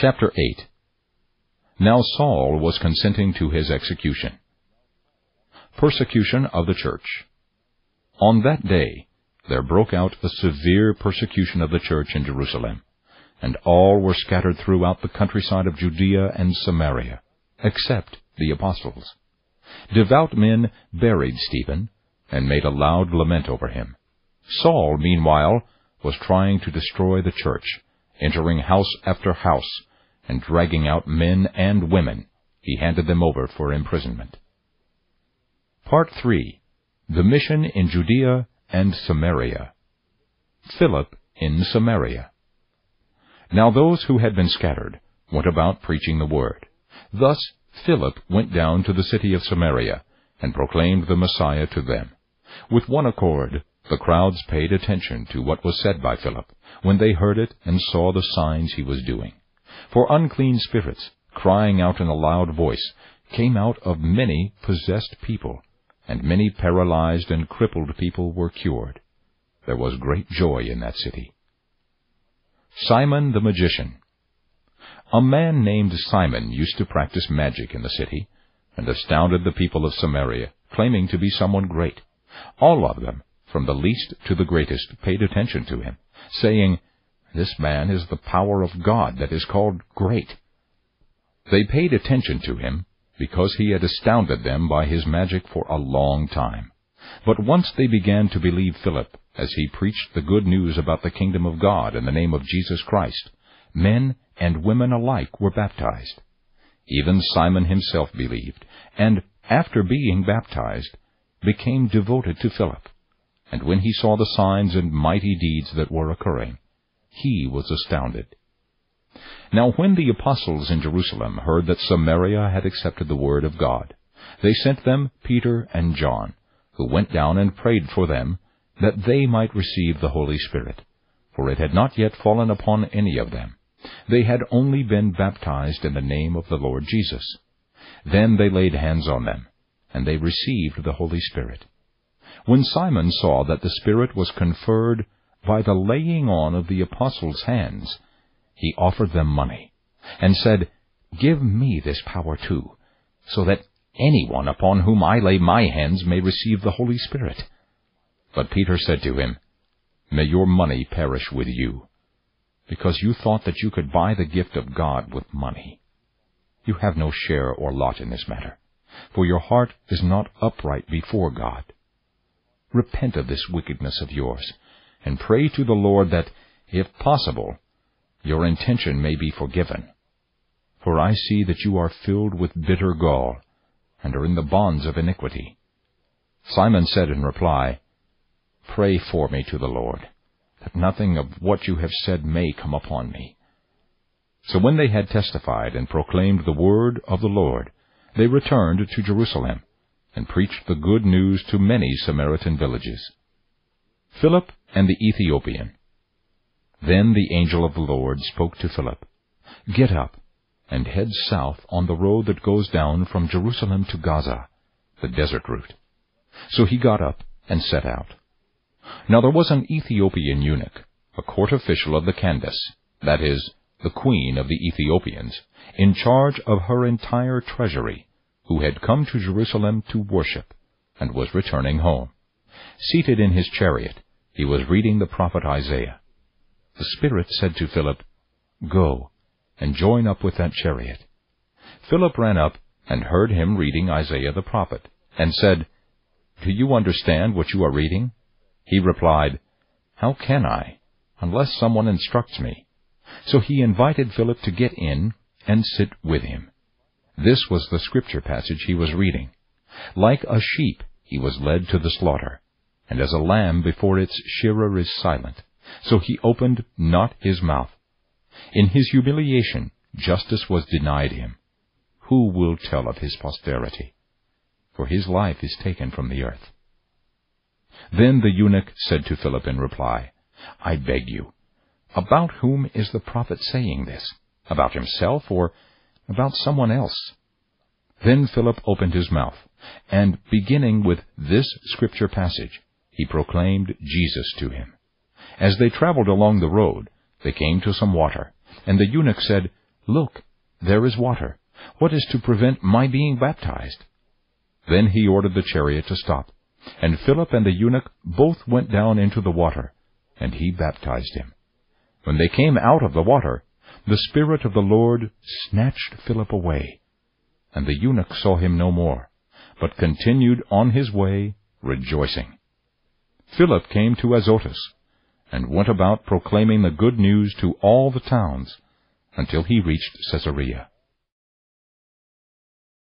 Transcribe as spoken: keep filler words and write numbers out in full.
Chapter eight. Now Saul was consenting to his execution. Persecution of the church. On that day there broke out a severe persecution of the church in Jerusalem, and all were scattered throughout the countryside of Judea and Samaria, except the apostles. Devout men buried Stephen, and made a loud lament over him. Saul, meanwhile, was trying to destroy the church, entering house after house, and dragging out men and women. He handed them over for imprisonment. Part three. The mission in Judea and Samaria. Philip in Samaria. Now those who had been scattered went about preaching the word. Thus Philip went down to the city of Samaria, and proclaimed the Messiah to them. With one accord, the crowds paid attention to what was said by Philip, when they heard it and saw the signs he was doing. For unclean spirits, crying out in a loud voice, came out of many possessed people, and many paralyzed and crippled people were cured. There was great joy in that city. Simon the magician. A man named Simon used to practice magic in the city, and astounded the people of Samaria, claiming to be someone great. All of them, from the least to the greatest, paid attention to him, saying, "This man is the power of God that is called great." They paid attention to him because he had astounded them by his magic for a long time. But once they began to believe Philip as he preached the good news about the kingdom of God in the name of Jesus Christ, men and women alike were baptized. Even Simon himself believed, and, after being baptized, became devoted to Philip. And when he saw the signs and mighty deeds that were occurring, he was astounded. Now when the apostles in Jerusalem heard that Samaria had accepted the word of God, they sent them Peter and John, who went down and prayed for them, that they might receive the Holy Spirit, for it had not yet fallen upon any of them. They had only been baptized in the name of the Lord Jesus. Then they laid hands on them, and they received the Holy Spirit. When Simon saw that the Spirit was conferred by the laying on of the apostles' hands, he offered them money, and said, "Give me this power too, so that anyone upon whom I lay my hands may receive the Holy Spirit." But Peter said to him, "May your money perish with you, because you thought that you could buy the gift of God with money. You have no share or lot in this matter, for your heart is not upright before God. Repent of this wickedness of yours, and pray to the Lord that, if possible, your intention may be forgiven. For I see that you are filled with bitter gall, and are in the bonds of iniquity." Simon said in reply, "Pray for me to the Lord, that nothing of what you have said may come upon me." So when they had testified and proclaimed the word of the Lord, they returned to Jerusalem, and preached the good news to many Samaritan villages. Philip and the Ethiopian. Then the angel of the Lord spoke to Philip, "Get up, and head south on the road that goes down from Jerusalem to Gaza, the desert route." So he got up and set out. Now there was an Ethiopian eunuch, a court official of the Candace, that is, the queen of the Ethiopians, in charge of her entire treasury, who had come to Jerusalem to worship, and was returning home. Seated in his chariot, he was reading the prophet Isaiah. The Spirit said to Philip, "Go, and join up with that chariot." Philip ran up and heard him reading Isaiah the prophet, and said, "Do you understand what you are reading?" He replied, "How can I, unless someone instructs me?" So he invited Philip to get in and sit with him. This was the scripture passage he was reading. "Like a sheep he was led to the slaughter, and as a lamb before its shearer is silent, so he opened not his mouth. In his humiliation justice was denied him. Who will tell of his posterity? For his life is taken from the earth." Then the eunuch said to Philip in reply, "I beg you, about whom is the prophet saying this? About himself, or about someone else?" Then Philip opened his mouth, and beginning with this scripture passage, he proclaimed Jesus to him. As they traveled along the road, they came to some water, and the eunuch said, "Look, there is water. What is to prevent my being baptized?" Then he ordered the chariot to stop, and Philip and the eunuch both went down into the water, and he baptized him. When they came out of the water, the Spirit of the Lord snatched Philip away, and the eunuch saw him no more, but continued on his way, rejoicing. Philip came to Azotus, and went about proclaiming the good news to all the towns, until he reached Caesarea.